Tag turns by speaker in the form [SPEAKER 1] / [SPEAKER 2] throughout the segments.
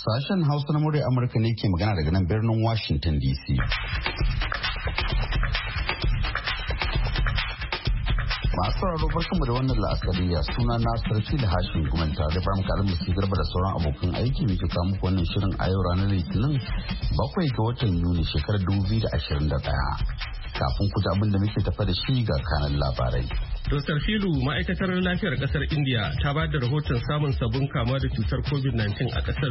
[SPEAKER 1] Sashen Hausa na murya Amurka ne ke magana daga nan birnin Washington DC. Masu sauraro barkanmu da wannan la'asariya suna na sarki da hashin gumanta da farin kalin da su garba da sauran abokan aiki muke kawo muku wannan shirin a yau ranar Litinin 7 ga watan Yuni shekarar 2021. Kafin ku ji abin da muke tafa da shi ga kanan labarai.
[SPEAKER 2] Dr. Filu ma'aikatar lafiyar kasar India ta ba da rahoton samun sabbin kama da cutar COVID-19 a kasar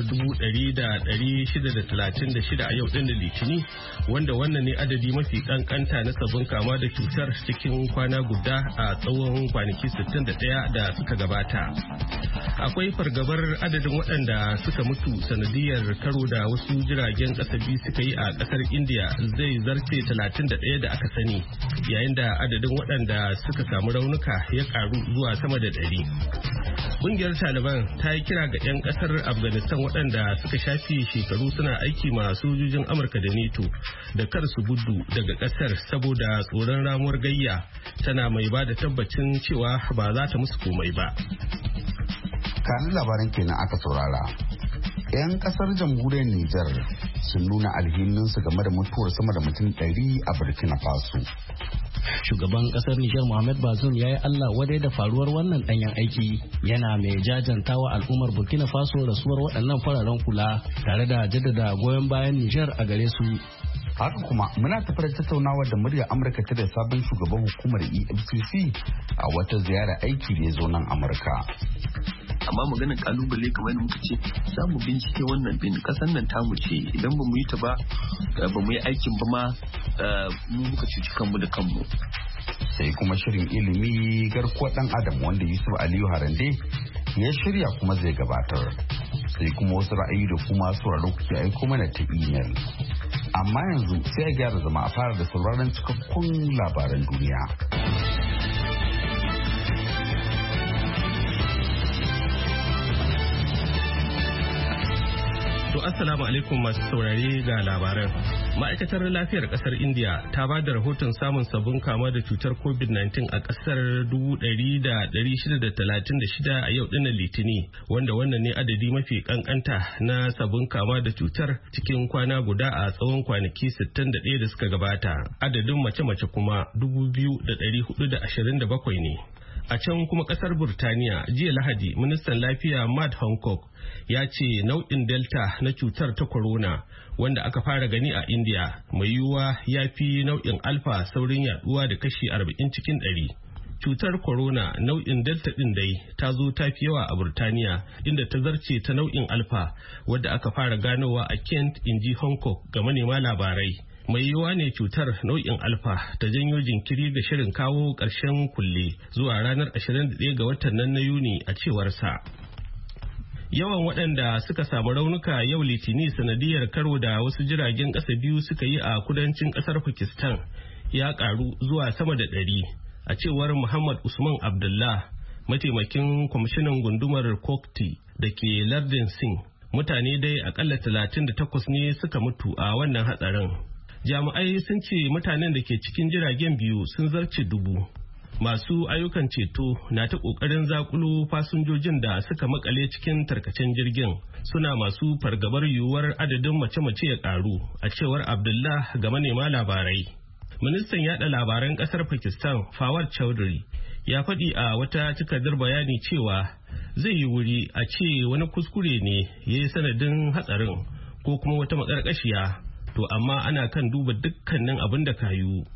[SPEAKER 2] 100,636 a yau ɗin Litini, wanda wannan ne adadi mafi kankanta na sabbin kama da cutar cikin kwana guda a tsawon kwanaki 61 da suka gabata. Akwai fargabar adadin waɗanda suka mutu sanadiyar karo da wasu jiragen ƙasa biyu suka yi a kasar India zai zarce 31 da aka sani, yayin da adadin waɗanda suka samu raunuka ya karu zuwa sama da 100. Ƙungiyar Taliban ta yi kira ga 'yan ƙasar Afghanistan waɗanda suka shafi shekaru suna aiki ma sojojin Amurka da NATO da kar su gudu daga ƙasar saboda tsoron ramuwar gayya, tana mai ba da tabbacin cewa ba za ta musu komai ba.
[SPEAKER 1] Kanin labaran kenan aka saurara. 'Yan kasar jamhuriyar Nijar sun nuna alhininsu game da mutuwar sama da mutum 100 a Burkina Faso.
[SPEAKER 3] Shugaban kasar Nijar Mohamed Bazoum ya yi Allah wadai da faruwar wannan danyen aiki, yana mai jajantawa al'ummar Burkina Faso rasuwar waɗannan fararen kula tare da jaddada goyon bayan Nijar a gare su.
[SPEAKER 1] Haka kuma muna tafar tattaunawa da muryar Amurka ta da sabon shugaban hukumar EFCC a wata ziyara aiki da ya zo nan Amurka.
[SPEAKER 4] Amma maganin kalubale kamar yadda muka ce za mu bincike wannan din kasan nan tamu ce, idan ba mu yi ta ba ba mu yi aikin ba ma mu muka cuci kanmu da kanmu.
[SPEAKER 1] Sai kuma shirin ilimi garkuwar dan adam wanda Yusuf Aliyu Harande ya shirya kuma zai gabatar. Sai kuma wasu ra'ayi da kuma sauraro kuke aiko mana ta email. Amma yanzu sai a gyara zama a fara da sauraron cikakkun labaran duniya.
[SPEAKER 2] To assalamu alaikum masu saurare ga labaran. Ma'aikatar lafiyar kasar India ta ba da rahoton samun sabbin kama da cutar COVID-19 a kasar 100,636 a yau dinnan Litini, wanda wannan ne adadi mafi kankanta na sabbin kama da cutar cikin kwana guda a tsawon kwanaki 61 da suka gabata. Adadin mace-mace kuma 2,427 ne. A can kuma kasar Burtaniya jiya Lahadi, ministan lafiya Matt Hancock ya ce nau'in Delta na cutar ta corona wanda aka fara gani a India mai yiwuwa ya fi nau'in Alpha saurin yaduwa da kashi 40 cikin 100. Cutar corona nau'in Delta din dai ta zo ta fi yawa a Burtaniya, inda ta zarce ta nau'in Alpha wadda aka fara ganowa a Kent, inji Hancock ga manema labarai. Mai yiwuwa ne cutar nau'in Alpha ta janyo jinkiri ga shirin kawo ƙarshen kulle zuwa ranar 21 ga watan nan na Yuni a cewarsa. Yawan waɗanda suka samu raunuka yau Litini sanadiyar karo da wasu jiragen ƙasa biyu suka yi a kudancin ƙasar Pakistan ya ƙaru zuwa sama da 100, a cewar Muhammad Usman Abdullah, mataimakin kwamishinan gundumar Kokti da ke lardin Singh. Mutane dai akalla 38 ne suka mutu a wannan hatsarin. Jami'ai sun ce mutanen da ke cikin jiragen biyu sun zarce 1,000. Masu ayyukan ceto na ta ƙoƙarin zakulo fasinjojin da suka makale cikin tarkacen jirgin, suna masu fargabar yiwuwar adadin mace-mace ya ƙaru, a cewar Abdullah ga manema labarai. Ministan yaɗa labaran ƙasar Pakistan Fawad Chaudhry ya faɗi a wata takardar bayani cewa zai yi wuri a ce wani kuskure ne ya yi sanadin hatsarin ko kuma wata maƙarƙashiya. To amma ana kan duba dukkanin abin da ka yiwu.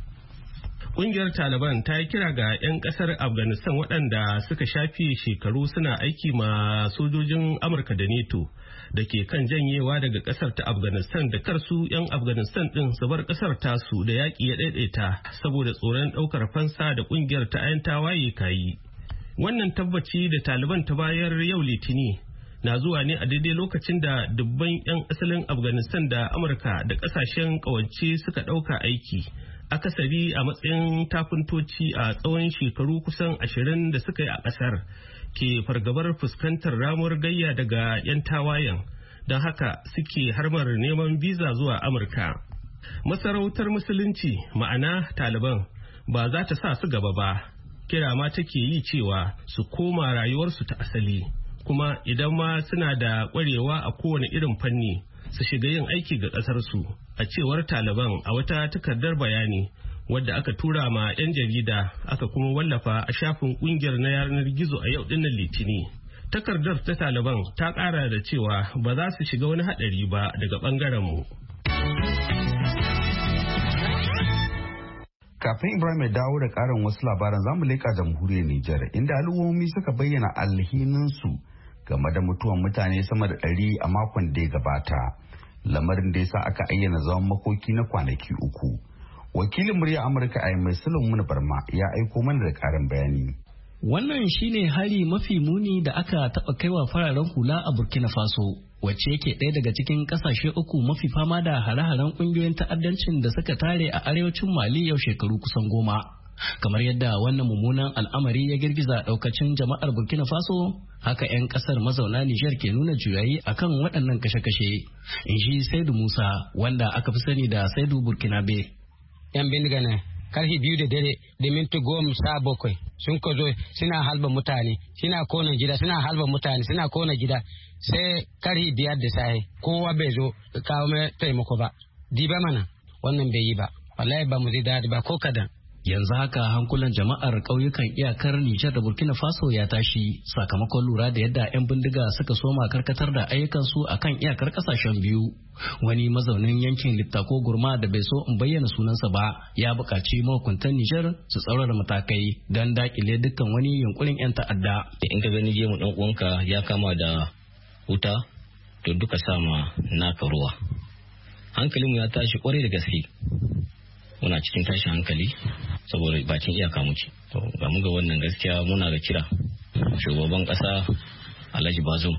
[SPEAKER 2] Ƙungiyar Taliban ta yi kira ga 'yan ƙasar Afghanistan waɗanda suka shafi shekaru suna aiki ma sojojin Amurka da NATO da ke kan janyewa daga ƙasar ta Afghanistan da karsu 'yan Afghanistan ɗin su bar ƙasar tasu da yaƙi ya ɗaiɗaita saboda tsoron ɗaukar fansa da ƙungiyar ta 'yan tawaye kayi. Wannan tabbaci da Taliban ta bayar yau Litini na zuwa ne a daidai lokacin da dubban 'yan asalin Afghanistan da Amurka da kasashen kawance suka ɗauka aiki, akasari a matsayin tafintoci a tsawon shekaru kusan 20 da suka yi a ƙasar, ke fargabar fuskantar ramuwar gayya daga 'yan tawayen, don haka suke harmar neman biza zuwa Amurka. Masarautar Musulunci, ma'ana Taliban, ba za ta sa su gaba ba, kira ma take yi cewa su koma rayuwarsu ta asali. kuma idan ma suna da ƙwarewa a kowane irin fanni su shiga yin aiki ga ƙasarsu, a cewar Taliban a wata takardar bayani wadda aka tura ma 'yan jarida aka kuma wallafa a shafin ƙungiyar na yanar gizo a yau dinnan Litini. Takardar ta Taliban ta ƙara da cewa ba za su shiga wani haɗari ba daga ɓangaren mu.
[SPEAKER 1] Kafin Ibrahim ya dawo da ƙarin wasu labaran zamu leƙa jamhuriyar Nijar inda al'ummomi suka bayyana alhininsu game da mutuwan mutane sama da 100 a makon da ya gabata. Lamarin da ya sa aka ayyana zaman makoki na kwanaki 3. Wakilin murya Amurka a mai Sulaiman Barma ya aiko mana da ƙarin bayani.
[SPEAKER 3] Wannan shine hari mafi muni da aka taɓa kaiwa fararen hula a Burkina Faso, wacce yake ɗaya daga cikin ƙasashe 3 mafi fama da hare-haren ƙungiyoyin ta'addancin da suka tare a arewacin Mali yau shekaru kusan 10. Kamar yadda wannan mummunan al'amari ya girgiza ɗaukacin jama'ar Burkina Faso, haka 'yan ƙasar mazauna Nijar ke nuna juyayi akan waɗannan kashe-kashe. In shi Saidu Musa, wanda aka fi sani da Saidu Burkinabe.
[SPEAKER 5] 'Yan bindiga ne. Karfe 2 da dare da minti 17 sun ka zo suna halba mutane, suna kona gida, suna halba mutane, suna kona gida, sai karfe 5 da safe kowa bai zo kawo mai taimako ba. Diba mana wannan bai yi ba, wallahi ba mu ji daɗi ba ko kadan.
[SPEAKER 3] Yanzu haka hankulan jama'ar ƙauyukan iyakar Nijar da Burkina Faso ya tashi sakamakon lura da yadda 'yan bindiga suka soma karkatar da ayyukansu a kan iyakar ƙasashen biyu. Wani mazaunin yankin Littako Gurma da bai so in bayyana sunansa ba ya buƙaci mahukuntan Nijar su tsaurara matakai don daƙile dukkan wani yunkurin 'yan ta'adda.
[SPEAKER 6] In ka gani je mu ɗan uwanka ya kama da wuta to duka sama naka ruwa. Hankalinmu ya tashi kwarai da gaske. Muna cikin tashin hankali saboda bakin iyaka muke. To ga mu ga wannan gaskiya muna ga kira shugaban kasa Alhaji Bazoum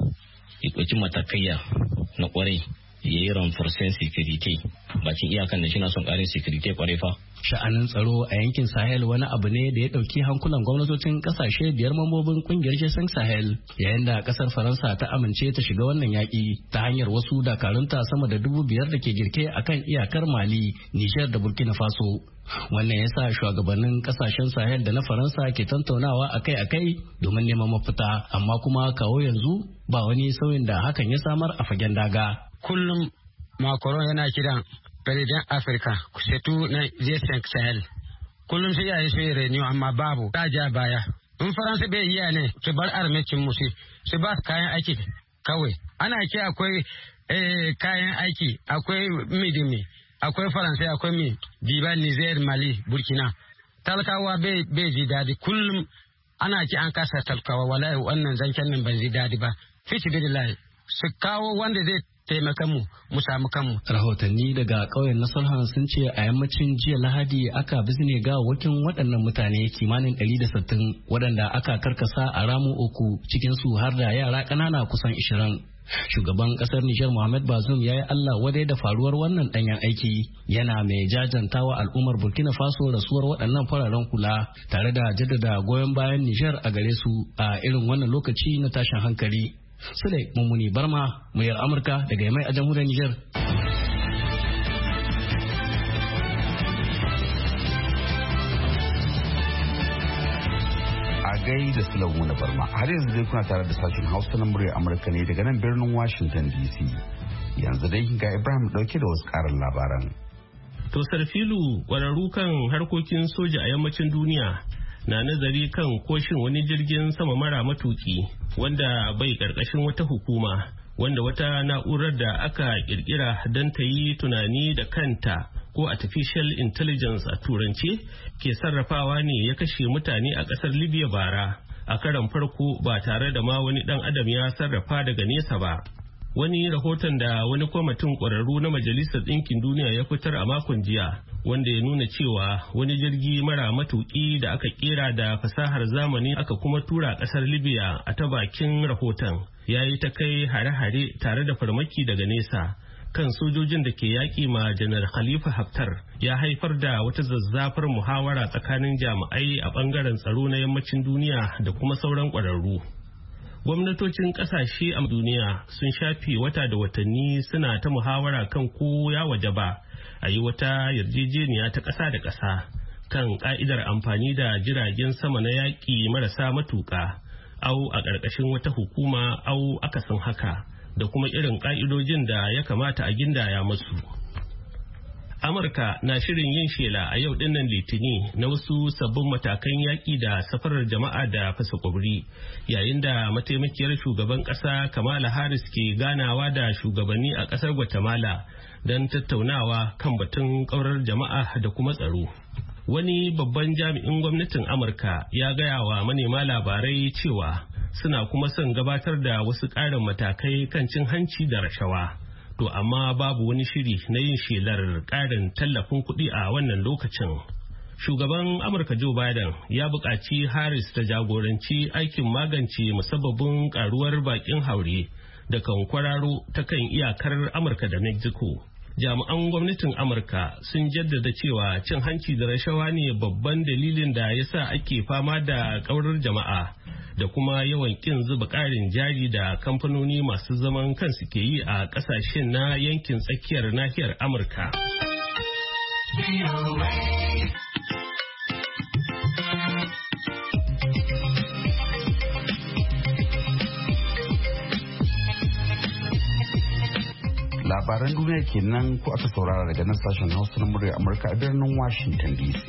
[SPEAKER 6] ya ɗauki matakaiya na kwarai ya yi reinforcement security bakin iyakan da shi na son ƙarin security kwarai fa.
[SPEAKER 3] Sha'anin tsaro a yankin Sahel wani abu ne da ya ɗauki hankulan gwamnatocin ƙasashe 5 mambobin ƙungiyar G5 Sahel, yayin da ƙasar Faransa ta amince ta shiga wannan yaƙi ta hanyar wasu dakarunta sama da 5,000 da ke girke a kan iyakar Mali, Nijar da Burkina Faso. Wannan ya sa shugabannin ƙasashen Sahel da na Faransa ke tantaunawa akai-akai domin neman mafita, amma kuma kawo yanzu ba wani sauyin da hakan ya samar a fagen daga.
[SPEAKER 5] Kullum Macron yana kiran President Africa setu na G5 Sahel. Kullum sai yayi su renew amma babu ta ja baya. In Faransa bai yi ne su bar armecin musu su ba kayan aiki kawai. Ana ce akwai kayan aiki, akwai midimi, akwai Faransa, akwai mi Diba, Niger, Mali, Burkina. Talakawa bai ji dadi. Kullum ana ce an kasa talakawa, wallahi wannan zancen nan ban ji dadi ba. Fici bidillahi su kawo wanda zai taimakan mu samu kanmu.
[SPEAKER 3] Rahotanni daga ƙauyen Nasarhan sun ce a yammacin jiya Lahadi aka bizne gawawakin waɗannan mutane kimanin 160 waɗanda aka karkasa a ramu 3 cikin su har da yara ƙanana kusan 20. Shugaban ƙasar Nijar Mohamed Bazoum ya yi Allah wadai da faruwar wannan ɗanyen aiki, yana mai jajantawa al'ummar Burkina Faso rasuwar waɗannan fararen kula tare da jaddada goyon bayan Nijar a gare su a irin wannan lokaci na tashin hankali. Sule Mummuni Barma, muryar Amurka daga Yamai a jamhuriyar Nijar.
[SPEAKER 1] A gai da Sule Mummuni Barma, har yanzu dai kuna tare da sashen Hausa na muryar Amurka ne daga nan birnin Washington DC. Yanzu dai ga Ibrahim dauke da wasu karin labaran.
[SPEAKER 2] To Sarfilu, ƙwararru kan harkokin soja a yammacin duniya na nazari kan koshin wani jirgin sama mara matuki wanda bai karkashin wata hukuma, wanda wata na'urar da aka kirkira don ta yi tunani da kanta ko artificial intelligence a turance ke sarrafawa ne ya kashe mutane a kasar Libya bara a karan farko ba tare da ma wani dan adam ya sarrafa daga nesa ba. Wani rahoton da wani kwamitin ƙwararru na Majalisar Ɗinkin Duniya ya fitar a makon jiya, wanda ya nuna cewa wani jirgi mara matuƙi da aka kera da fasahar zamani aka kuma tura ƙasar Libya a ta bakin rahoton ya yi ta kai hare-hare tare da farmaki daga nesa kan sojojin da ke yaƙi ma Janar Khalifa Haftar, ya haifar da wata zazzafar muhawara tsakanin jami'ai a ɓangaren tsaro na yammacin duniya da kuma sauran ƙwararru. Gwamnatocin kasashe a duniya sun shafe wata da watanni suna ta muhawara kan ko ya wajaba a yi wata yarjejeniya ta ƙasa da ƙasa kan ƙa'idar amfani da jiragen sama na yaƙi marasa matuƙa au a ƙarƙashin wata hukuma au akasin haka, da kuma irin ƙa'idojin da ya kamata a gindaya musu. Amurka na shirin yin shela a yau dinnan Litini na wasu sabbin matakan yaƙi da safarar jama'a da fasa kwabri, yayin da mataimakiyar shugaban ƙasa Kamala Harris ke ganawa da shugabanni a ƙasar Guatemala don tattaunawa kan batun ƙaurar jama'a da kuma tsaro. Wani babban jami'in gwamnatin Amurka ya gaya wa manema labarai cewa suna kuma son gabatar da wasu ƙarin matakai kan cin hanci da rashawa. To amma babu wani shiri na yin shelar ƙarin tallafin kuɗi a wannan lokacin. Shugaban Amurka Joe Biden ya buƙaci Harris ta jagoranci aikin magance musabbabin ƙaruwar baƙin haure da kan kwararo ta kan iyakar Amurka da Mexico. Jami'an gwamnatin Amurka sun jaddada cewa cin hanci da rashawa ne babban dalilin da ya sa ake fama da ƙaurar jama'a da kuma yawan ƙin zuba ƙarin jari da kamfanoni masu zaman kansu ke yi a ƙasashen na yankin tsakiyar nahiyar Amurka.
[SPEAKER 1] Labaran duniya kenan ko aka saurara daga nan sashen Hausa na murya Amurka a birnin Washington DC.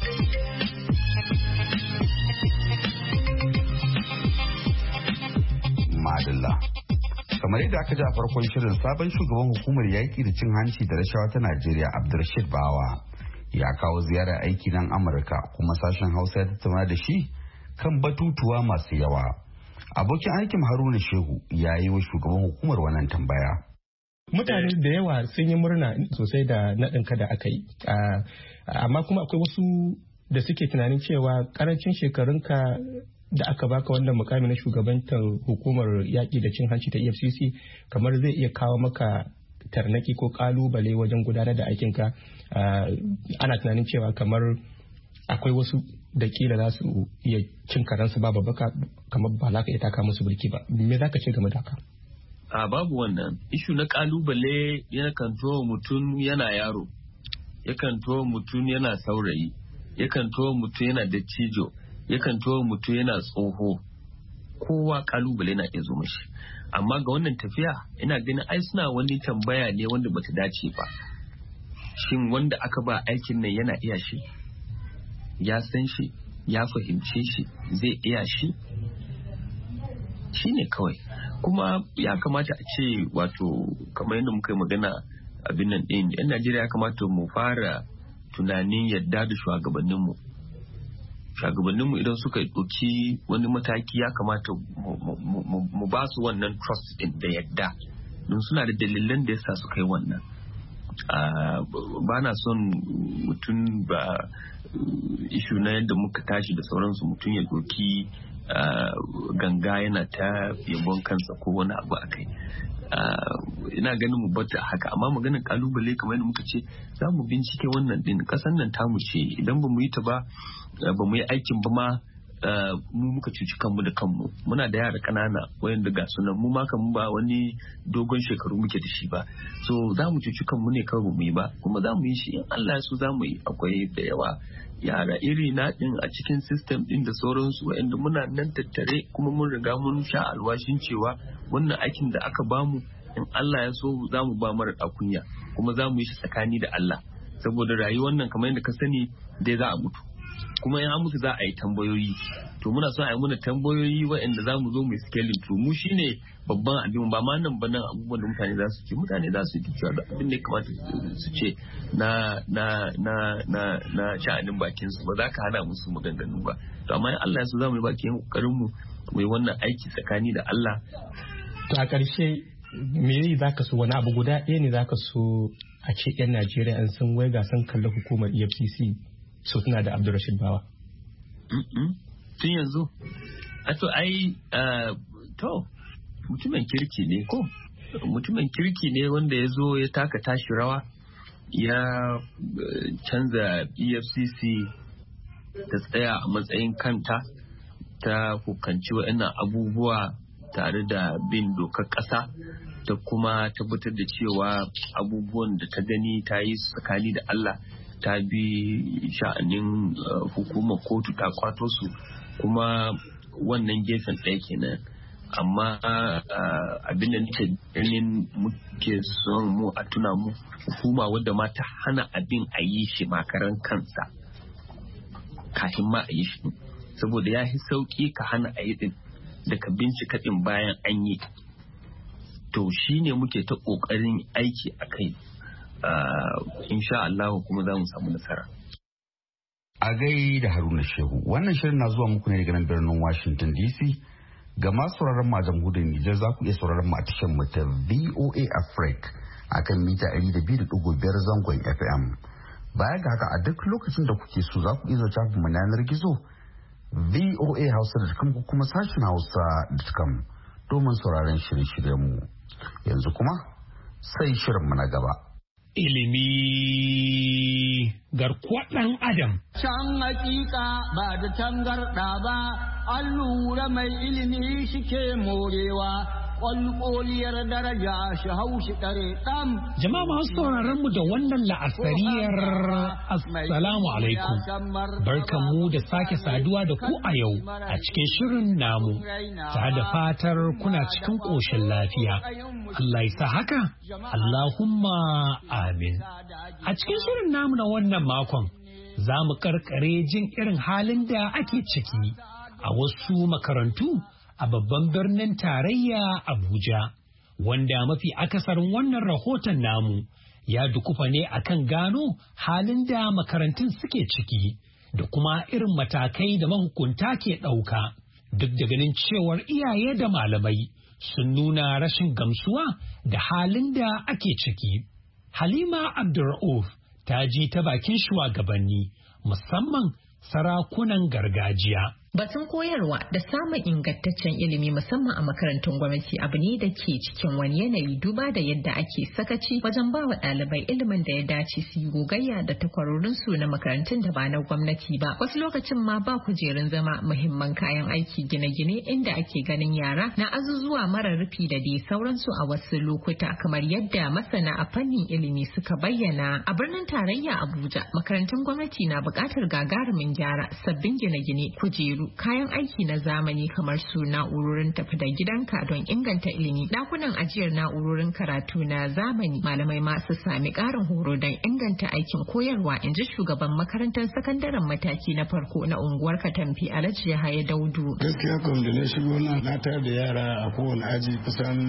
[SPEAKER 1] Madalla. Kamar yadda aka ji a farkon shirin, sabon shugaban hukumar yaƙi da cin hanci da rashawa ta Najeriya, Abdulrashid Bawa, ya kawo ziyarar aiki nan Amurka, kuma sashen Hausa ya tattauna da shi kan batutuwa masu yawa. Abokin aikin Haruna Shehu ya yi wa shugaban hukumar wannan tambaya.
[SPEAKER 7] Mutane da yawa sun yi murna sosai da naɗin ka da aka yi, amma kuma akwai wasu da suke tunanin cewa karancin shekarunka da aka baka wannan mukami na shugabantar hukumar yaƙi da cin hanci ta EFCC kamar zai iya kawo maka tarnaki ko kalubale wajen gudanar da aikinka. Ana tunanin cewa kamar akwai wasu da kila za su iya cin karansu ba babbaka, kamar ba za ka iya taka musu birki ba. Me za ka ce game da haka?
[SPEAKER 4] Babu wannan ishu na kalubale. Yakan towa mutum yana yaro, yakan towa mutum yana saurayi, yakan towa mutum yana dattijo, yakan towa mutum yana tsoho. Kowa kalubale na iya zo mashi, amma ga wannan tafiya ina ganin ai suna wani tambaya ne wanda bata dace ba. Shin wanda aka ba aikin nan yana iya shi, ya san shi, ya fahimce shi, zai iya shi? Shine kawai. Kuma ya kamata a ce, wato kamar yadda muka yi magana abin nan ɗin, 'yan Najeriya ya kamata mu fara tunanin yadda da shugabanninmu. Shugabanninmu idan suka ɗauki wani mataki ya kamata mu ba su wannan trust ɗin da yadda, don suna da dalilan da yasa suka yi wannan. Ba na son mutum ba ishu na yadda muka tashi da sauransu, mutum ya ɗauki ganga yana ta yabon kansa ko wani abu a kai. Ina ganin mu bata haka, amma maganin kalubale kamar yadda muka ce za mu bincike wannan din. Kasan nan tamu ce, idan ba mu yi ta ba mu yi aikin ba ma mu muka cuci kanmu da kanmu. Muna da yara ƙanana wayanda ga sunan mu ma kan ba wani dogon shekaru muke da shi ba, so za mu cuci kanmu ne kawai mu yi ba, kuma za mu yi shi in Allah ya so za mu yi. Akwai da yawa yara iri na din a cikin system din da sauransu wayanda muna nan tattare, kuma mun riga mun sha alwashin cewa wannan aikin da aka bamu in Allah ya so za mu ba mara kunya, kuma za mu yi shi tsakani da Allah, saboda rayuwar nan kamar yadda ka sani dai za a mutu, kuma in an mutu za a yi tambayoyi. To muna so a yi muna tambayoyi waɗanda za mu zo mu scaling to mu shine babban abin, ba ma nan ba nan abubuwan da mutane za su ce. Mutane za su ji cewa da abin da ya kamata su ce na sha'anin bakin su, ba za ka hana musu maganganu ba. To amma in Allah ya so za mu yi bakin kokarin mu yi wannan aiki tsakani da Allah.
[SPEAKER 7] To a ƙarshe me za ka so, wani abu guda ɗaya ne za ka so a ce 'yan Najeriya an sun waiga sun kalli hukumar EFCC so suna da Abdulrashid Bawa?
[SPEAKER 4] Tun yanzu to mutumin kirki ne ko mutumin kirki ne wanda ya zo ya taka tashi rawa, ya canza EFCC ta tsaya a matsayin kanta, ta hukanci waɗannan abubuwa tare da bin dokar ƙasa, ta kuma tabbatar da cewa abubuwan da ta gani ta yi tsakani da Allah, ta bi sha'anin hukumar kotu ta kwato su, kuma wannan gefen ɗaya kenan. Amma abin da nake ganin muke son mu a tuna mu hukuma wadda ma ta hana abin a yi shi makaran kansa kafin ma a yi shi, saboda ya yi sauki ka hana a yi din da ka bincika din bayan an yi. To shi ne muke ta ƙoƙarin aiki a kai, insha Allah kuma za mu samu nasara.
[SPEAKER 1] A gai da Haruna Shehu, wannan shirin na zuwa muku ne daga nan birnin Washington DC. Ga masu sauraron mu a jamhuriyar Nijar za ku iya sauraron mu a tashar mu ta VOA Africa akan mita 200.5 zangon FM. Baya ga haka a duk lokacin da kuke so za ku iya shafin mu na yanar gizo voahausa.com ko kuma sashen hausa.com domin sauraron shirye-shiryen mu. Yanzu kuma sai shirin mu na gaba.
[SPEAKER 8] Ilimi garkuwar ɗan Adam.
[SPEAKER 9] Can hakika ba da tangarɗa ba, an lura mai ilimi shike morewa. Ƙwalƙoliyar daraja shi haushi ɗare ɗan.
[SPEAKER 8] Jama'a masu sauraron mu da wannan la'asariyar Assalamu alaikum. Barkan mu da sake saduwa da ku a yau a cikin shirin namu. Ta da fatar kuna cikin ƙoshin lafiya. Allah ya sa haka? Allahumma amin. A cikin shirin namu na wannan makon, za mu karkare jin irin halin da ake ciki a wasu makarantu a babban birnin tarayya Abuja, wanda mafi akasarin wannan rahoton namu ya dukufa ne akan gano halin da makarantun suke ciki da kuma irin matakai da mahukunta ke ɗauka, duk da ganin cewar iyaye da malamai sun nuna rashin gamsuwa da halin da ake ciki. Halima Abdur'uf ta ji ta bakin shugabanni, musamman sarakunan gargajiya.
[SPEAKER 10] Batun koyarwa da samun ingantaccen ilimi musamman a makarantun gwamnati abu ne da ke cikin wani yanayi duba da yadda ake sakaci wajen ba wa ɗalibai ilimin da ya dace su yi gogayya da takwarorinsu na makarantun da ba na gwamnati ba. Wasu lokacin ma ba kujerun zama, muhimman kayan aiki, gine-gine inda ake ganin yara na azuzuwa mara rufi da dai sauransu a wasu lokuta, kamar yadda masana a fannin ilimi suka bayyana. A birnin tarayya Abuja, makarantun gwamnati na buƙatar gagarumin gyara, sabbin gine-gine, kujeru, kayan aiki na zamani kamar su na'urorin tafi da gidanka don inganta ilimi, dakunan ajiyar na'urorin karatu na zamani, malamai masu sami ƙarin horo don inganta aikin koyarwa, in ji shugaban makarantar sakandaren mataki na farko na unguwar Katamfi Alhaji Yahaya Daudu.
[SPEAKER 11] Gaskiya kam da na shigo na tare da yara a kowane aji kusan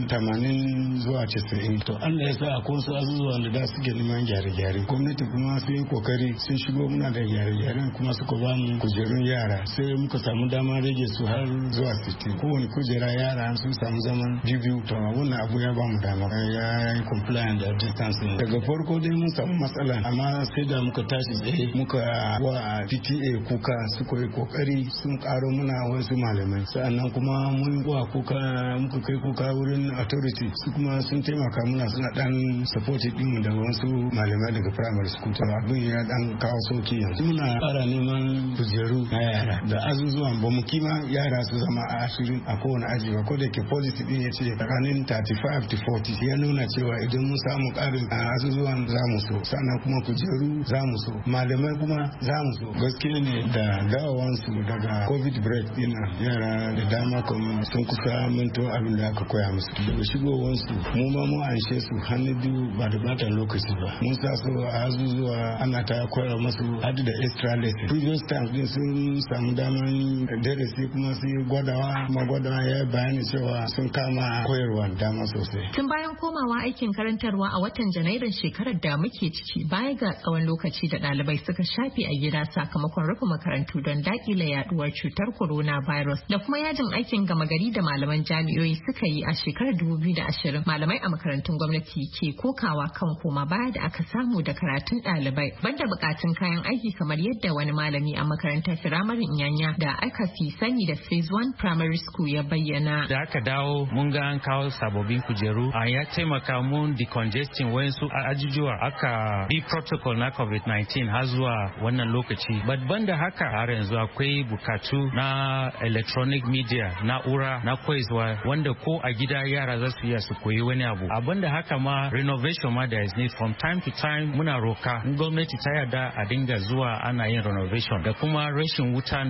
[SPEAKER 11] 80 zuwa 90. To Allah ya sa a kowace azuzuwan da da suke neman gyare-gyare. Gwamnati kuma sun yi kokari sun shigo muna da gyare-gyaren kuma suka ba mu kujerun yara. Sai muka samu dama rage su har zuwa 60. Kowane kujera yara sun samu zaman biyu. To wannan abu ya ba mu dama ya yi compliant da distancing. Daga farko dai mun samu matsala amma sai da muka tashi tsaye muka wa PTA kuka suka yi kokari sun karo muna wasu malamai. Sa'annan kuma mun wa kuka muka kai kuka wurin authority su kuma sun taimaka muna suna dan support din mu da wasu malamai daga primary school. To abin ya dan kawo sauki yanzu. Muna fara neman kujeru na yara da azuzuwan ba mu kima yara su zama a 20 a kowane aji ba, ko da ke policy din ya ce tsakanin 35 to 40 ya nuna cewa idan mun samu karin azuzuwan za mu so, sannan kuma kujeru za mu so, malamai kuma za mu so. Gaskiya ne da dawowansu daga covid break din yara da dama kuma sun kusa minto abin da aka koya musu. Daga shigowansu mu ma mu anshe su hannu biyu ba da bata lokaci ba, mun sa su a azuzuwa ana ta koyar musu hadu da extra lesson. Previous times din sun samu daman darasi kuma su yi gwadawa, kuma gwadawa ya bayani cewa sun kama koyarwa dama sosai.
[SPEAKER 10] Tun bayan komawa aikin karantarwa a watan Janairun shekarar da muke ciki, baya ga tsawon lokaci da ɗalibai suka shafe a gida sakamakon rufe makarantu don daƙile yaduwar cutar coronavirus da kuma yajin aikin gama gari da malaman jami'o'i suka yi a shekarar 2020, malamai a makarantun gwamnati ke kokawa kan koma baya da aka samu da karatun ɗalibai, banda buƙatun kayan aiki kamar yadda wani malami a makarantar firamarin Inyanya da aka fi sani da Phase 1 Primary School ya bayyana.
[SPEAKER 12] Da aka dawo mun ga an kawo sababbin kujeru, a ya taimaka mun decongesting wayansu ajujuwa, aka bi protocol na COVID-19 har zuwa wannan lokaci. Ban da haka har yanzu akwai bukatu na electronic media, na'ura na koyarwa wanda ko a gida yara za su iya su koyi wani abu. Abin da haka ma renovation ma da is need from time to time muna roka gwamnati ta yarda a dinga zuwa ana yin renovation, da kuma rashin wuta da yake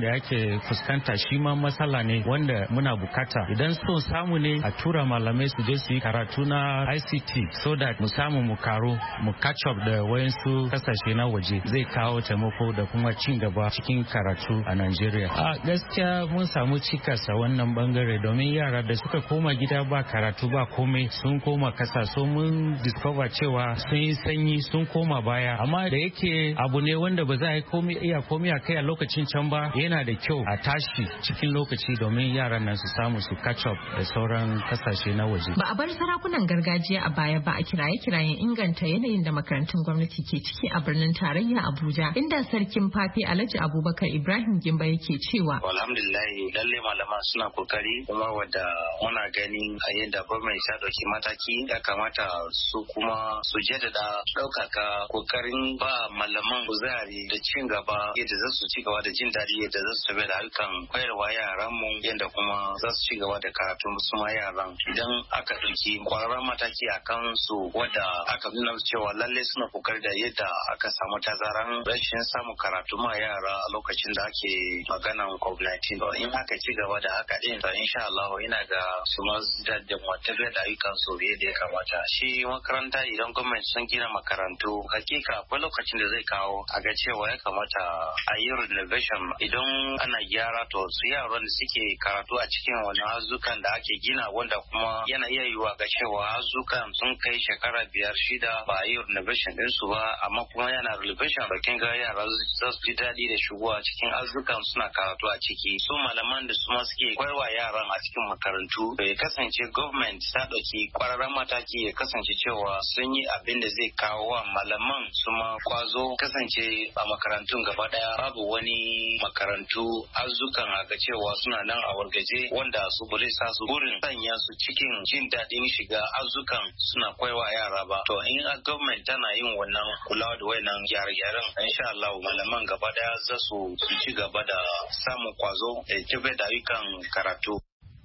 [SPEAKER 12] muke fuskanta shi ma matsala ne wanda muna bukata idan so samu ne a tura malamai su je su yi karatu na ICT so that mu samu mu karo mu catch up da wayansu kasashe na waje zai kawo taimako da kuma cin gaba cikin karatu a Najeriya. A gaskiya mun samu cikas a wannan bangare domin yara da suka koma gida ba karatu ba komai sun koma kasa so mun discover cewa sun yi sanyi sun koma baya amma da yake abu ne wanda ba za a yi komai a kai a lokacin can ba yana da kyau a tashi cikin lokaci domin yaran nan su samu su catch up da sauran kasashe na waje.
[SPEAKER 10] Ba a bar sarakunan gargajiya a baya ba a kiraye-kirayen inganta yanayin da makarantun gwamnati ke ciki a birnin tarayya Abuja inda sarkin Fafi Alhaji Abubakar Ibrahim Gimba yake cewa
[SPEAKER 13] alhamdulillah lalle malaman suna kokari kuma wadda muna gani a yadda gwamnati ta dauki mataki ya kamata su kuma su jaddada ɗaukaka kokarin ba malaman kuzari da cin gaba yadda za su ci gaba da jin daɗi yadda za su tafi da harkan koyarwa yaran mu yadda kuma za su ci gaba da karatu musu ma yaran idan aka ɗauki kwararren mataki a kan su wadda aka nuna cewa lalle suna kokari da yadda aka samu tazaran rashin samun karatu ma yara a lokacin da ake maganan COVID-19 in aka ci gaba da haka din to insha Allah ina ga su ma da tafiyar da ayyukan su yadda ya kamata shi makaranta idan gwamnati sun gina makarantu hakika akwai lokacin da zai kawo a ga cewa ya kamata a yi renovation idan ana gyara to su yaran da suke karatu a cikin wani hazukan da ake gina wanda kuma yana iya yiwa ga cewa hazukan sun kai shekara 5-6 ba a yi renovation din su ba amma kuma yana renovation da kin ga yara za su ji daɗi da shigowa cikin hazukan suna karatu a ciki su malaman da su ma suke koyarwa yaran a cikin makarantu bai kasance government ta ɗauki kwararren mataki ya kasance cewa sun yi abin da zai kawo wa malaman su ma kwazo kasance a makarantun gaba daya babu wani makarantu arzukan ga cewa suna nan a wargaje wanda su bari sa su burin sanya su cikin jin daɗin shiga arzukan suna koyawa yara ba to in a government tana yin wannan kulawa da wayannan gyare-gyaren insha Allah malaman gaba daya za su ci gaba da samun kwazo da kibe da ayyukan karatu.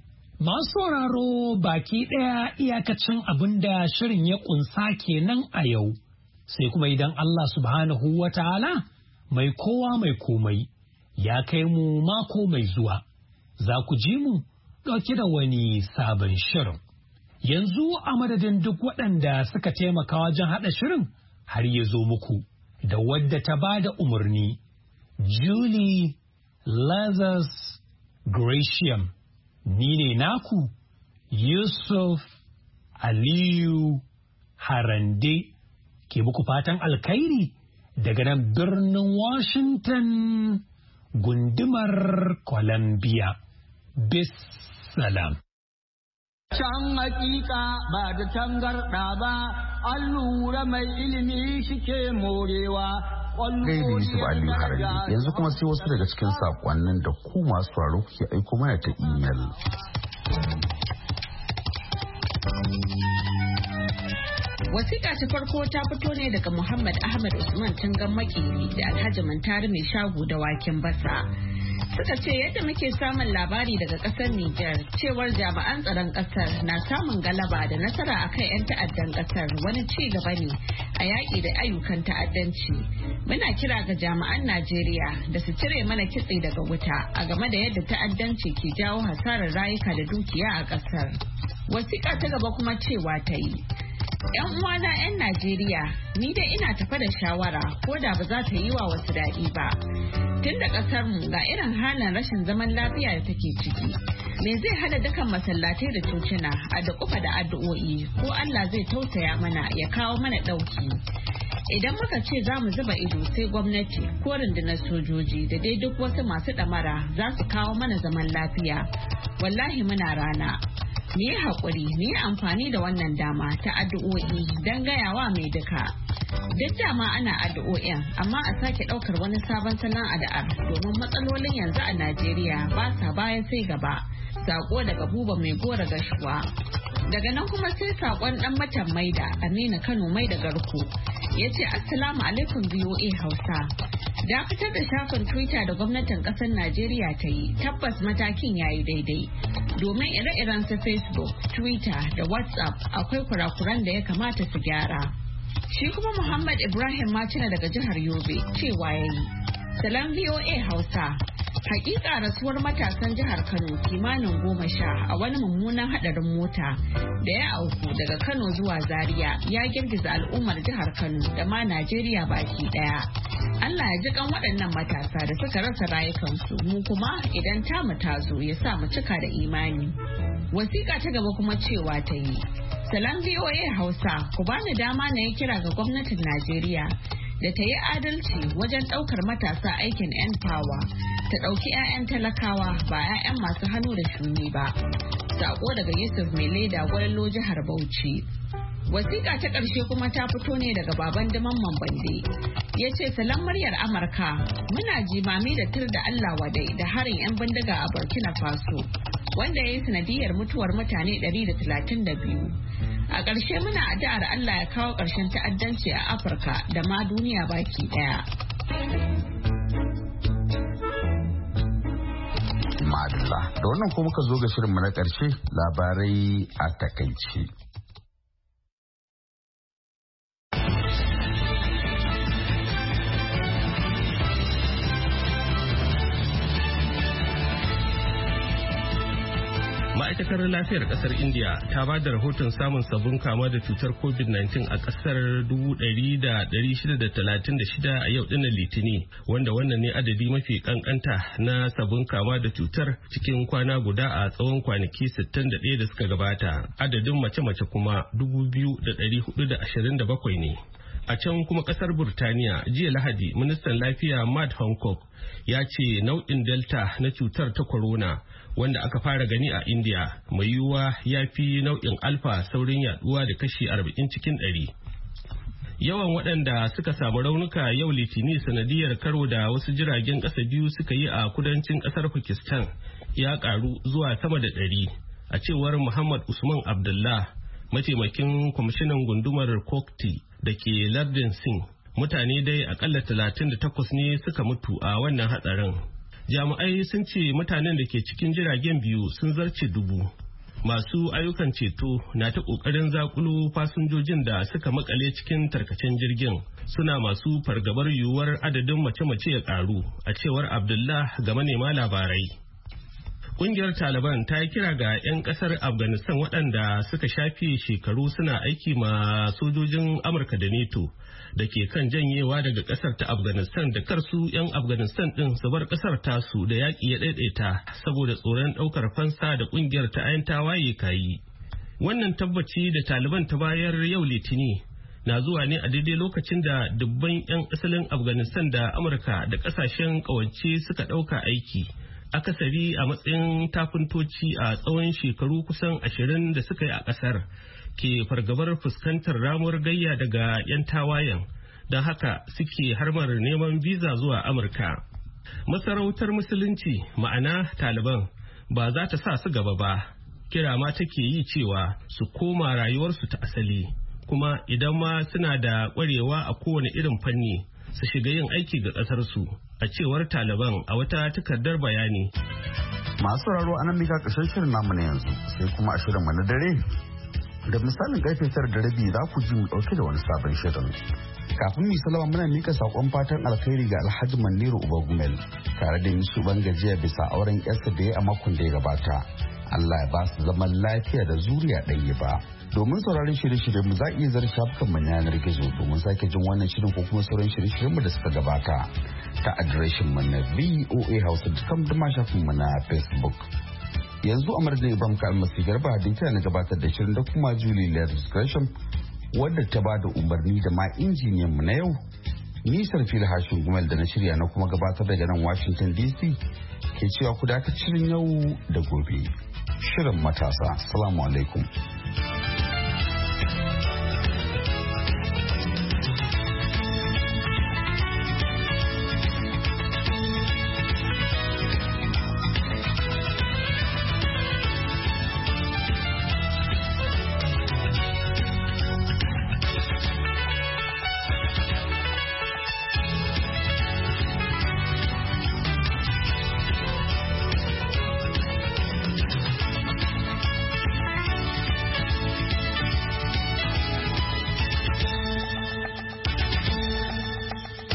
[SPEAKER 8] Masu sauraro baki ɗaya iyakacin abin da shirin ya ƙunsa kenan a yau, sai kuma idan Allah subhanahu wa ta'ala mai kowa mai komai ya kai mu mako mai zuwa, za ku ji mu ɗauke da wani sabon shirin. Yanzu a madadin duk waɗanda suka taimaka wajen haɗa shirin har ya zo muku da wadda ta ba da umarni, Julie Lazarus Gratiam. Ni ne naku Yusuf Aliyu Harande ke muku fatan alkhairi daga nan birnin Washington gundumar Columbia. Bis salam.
[SPEAKER 9] Can hakika ba da tangarɗa ba, an lura mai ilimi shike morewa.
[SPEAKER 1] Gaida Yusuf Aliyu Harande yanzu kuma sai wasu daga cikin sakonnin da ku masu sauraro kuke aiko mana ta imel.
[SPEAKER 10] Wasiƙa ta farko ta fito ne daga Muhammad Ahmad Usman Tungan Makeri da Alhaji Mantari mai shago da waken basa. Suka ce yadda muke samun labari daga kasar Nijar cewar jami'an tsaron kasar na samun galaba da nasara akan 'yan ta'addan kasar wani ci gaba ne a yaƙi da ayyukan ta'addanci. Muna kira ga jami'an Najeriya da su cire mana kitse daga wuta a game da yadda ta'addanci ke jawo hasarar rayuka da dukiya a kasar. Wasiƙa ta gaba kuma cewa ta yi. 'Yan uwana 'yan Najeriya, ni dai ina tafa da shawara ko da ba za ta yi wa wasu daɗi ba. Tun da ƙasarmu ga irin halin rashin zaman lafiya da take ciki. Me zai hada dukan masallatai da cocina a da kufa da addu'o'i ko Allah zai tausaya mana ya kawo mana ɗauki. Idan muka ce za mu zuba ido sai gwamnati ko rundunar sojoji da dai duk wasu masu ɗamara za su kawo mana zaman lafiya. Wallahi muna rana. Mu yi haƙuri, mu yi amfani da wannan dama ta addu'o'i don gayawa mai duka. Duk dama ana addu'o'in, amma a sake ɗaukar wani sabon salon addu'ar domin matsalolin yanzu a Najeriya ba sa baya sai gaba. Sako daga Buba mai gora gashuwa. Daga nan kuma sai sakon ɗan matan Maida Aminu Kano Maida Garko ya ce Assalamu alaikum VOA Hausa. Dakatar da shafin Twitter da gwamnatin ƙasar Najeriya ta yi tabbas matakin ya yi daidai. Domin ire-iren su Facebook, Twitter da WhatsApp akwai kurakuran da ya kamata su gyara. Shi kuma Muhammad Ibrahim Macina daga jihar Yobe cewa ya yi.
[SPEAKER 14] Salam VOA Hausa. Hakika rasuwar matasan jihar Kano kimanin 10 a wani mummunan hadarin mota da ya auku daga Kano zuwa Zaria ya girgiza al'ummar jihar Kano da ma Najeriya baki daya. Allah ya ji kan waɗannan matasa da suka rasa rayukansu, mu kuma idan tamu ta zo ya sa mu cika da imani. Wasiƙa ta gaba kuma cewa ta yi. Salam VOA Hausa, ku bani dama na yi kira ga gwamnatin Najeriya da ta yi adalci wajen ɗaukar matasa aikin 'yan power, ta ɗauki 'ya'yan talakawa ba 'ya'yan masu hannu da shuni ba. Sako daga Yusuf Meleda Gwallo jihar Bauchi. Wasiƙa ta ƙarshe kuma ta fito ne daga baban Mamman Bande. Ya ce salam muryar Amurka, muna jimami da tur da Allah wadai da harin 'yan bindiga a Burkina Faso, wanda ya yi sanadiyar mutuwar mutane 132. A ƙarshe muna addu'ar Allah ya kawo ƙarshen ta'addanci a Afirka da ma duniya baki ɗaya.
[SPEAKER 1] Madalla, da wannan kuma muka zo ga shirinmu na ƙarshe, labarai a takaici.
[SPEAKER 2] ma'aikatar lafiyar kasar india ta ba da rahoton samun sabbin kama da cutar covid-19 a kasar 1,636 a yau dinnan litini, wanda wannan ne adadi mafi kankanta na sabbin kama da cutar cikin kwana guda a tsawon kwanaki 61 da suka gabata. Adadin mace-mace kuma 2,427 ne. A can kuma kasar Burtaniya jiya Lahadi, ministan lafiya Matt Hancock ya ce nau'in Delta na cutar ta corona wanda aka fara gani a India mai yiwuwa ya fi nau'in Alpha saurin yaduwa da kashi 40 cikin 100. Yawan waɗanda suka samu raunuka yau Litini sanadiyar karo da wasu jiragen ƙasa biyu suka yi a kudancin ƙasar Pakistan ya ƙaru zuwa sama da 100, a cewar Muhammad Usman Abdullah, mataimakin kwamishinan gundumar Kokti da ke lardin Singh. Mutane dai akalla 38 ne suka mutu a wannan hatsarin. Jami'ai sun ce mutanen da ke cikin jiragen biyu sun zarce 1000. Masu ayyukan ceto na ta kokarin zakulo fasinjojin da suka makale cikin tarkacen jirgin, suna masu fargabar yiwuwar adadin mace-mace ya karu, a cewar Abdullah ga manema labarai. Kungiyar Taliban ta yi kira ga 'yan kasar Afghanistan waɗanda suka shafe shekaru suna aiki ma sojojin Amurka da NATO da ke kan janyewa daga kasar ta Afghanistan da karsu 'yan Afghanistan ɗin su bar kasar tasu da yaƙi ya ɗaiɗaita saboda tsoron ɗaukar fansa da kungiyar ta 'yan tawaye kayi. Wannan tabbaci da Taliban ta bayar yau Litini na zuwa ne a daidai lokacin da dubban 'yan asalin Afghanistan da Amurka da ƙasashen ƙawance suka ɗauka aiki, akasari a matsayin tafintoci a tsawon shekaru kusan 20 da suka yi a ƙasar, ke fargabar fuskantar ramuwar gayya daga 'yan tawayen, don haka suke harmar neman biza zuwa Amurka. Masarautar Musulunci, ma'ana Taliban, ba za ta sa su gaba ba, kira ma take yi cewa su koma rayuwarsu ta asali, kuma idan ma suna da ƙwarewa a kowane irin fanni su shiga yin aiki ga ƙasarsu, a cewar Taliban a wata takardar bayani.
[SPEAKER 1] Masu sauraro anan mika ƙarshen shirin namu na yanzu, sai kuma a shirin mu na dare da misalin karfe 9:30 za ku ji mu ɗauke da wani sabon shirin. Kafin mu salama muna mika saƙon fatan alkhairi ga Alhaji Maniru Ubagumel tare da Yusuf Bangajiya bisa auren yarsa da ya a makon da ya gabata. Allah ya ba su zaman lafiya da zuriya ɗaya ba. Domin sauraron shirye-shiryen mu za a iya zara shafukan mu na yanar gizo domin sake jin wannan shirin ko kuma sauran shirye-shiryen mu da suka gabata ta adireshin mu na voahausa.com da ma shafin mu na Facebook. Yanzu a madadin Ibrahim Kalmasi Garba da na gabatar da shirin da kuma Julie Ladis Gresham wadda ta ba da umarni da ma injiniyan mu na yau. Ni Sarfil Hashin Gumel da na shirya na kuma gabatar daga nan Washington DC ke cewa ku dakacin yau da gobe. Shirin matasa. Assalamu alaikum.